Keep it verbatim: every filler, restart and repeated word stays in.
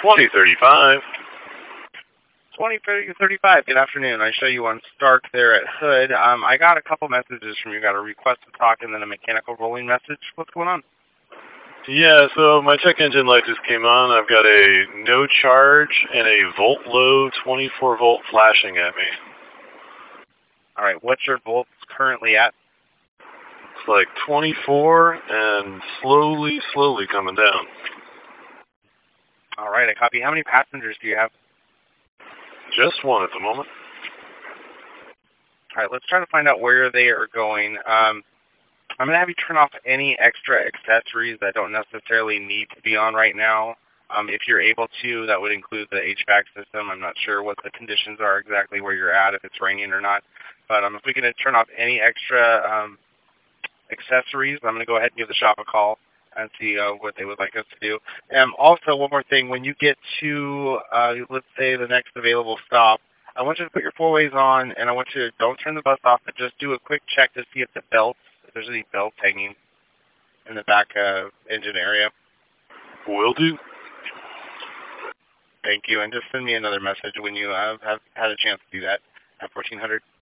twenty thirty-five. twenty thirty-five, good afternoon. I show you on Stark there at Hood. Um, I got a couple messages from you. Got a request to talk and then a mechanical rolling message. What's going on? Yeah, so my check engine light just came on. I've got a no charge and a volt low twenty-four volt flashing at me. All right, what's your volts currently at? It's like twenty-four and slowly, slowly coming down. All right, I copy. How many passengers do you have? Just one at the moment. All right, let's try to find out where they are going. Um, I'm going to have you turn off any extra accessories that don't necessarily need to be on right now. Um, if you're able to, that would include the H V A C system. I'm not sure what the conditions are exactly where you're at, if it's raining or not. But um, if we can turn off any extra um, accessories, I'm going to go ahead and give the shop a call and see uh, what they would like us to do. Um, also, one more thing. When you get to, uh, let's say, the next available stop, I want you to put your four-ways on, and I want you to don't turn the bus off, but just do a quick check to see if the belts, if there's any belts hanging in the back uh, engine area. Will do. Thank you, and just send me another message when you uh, have had a chance to do that at fourteen hundred.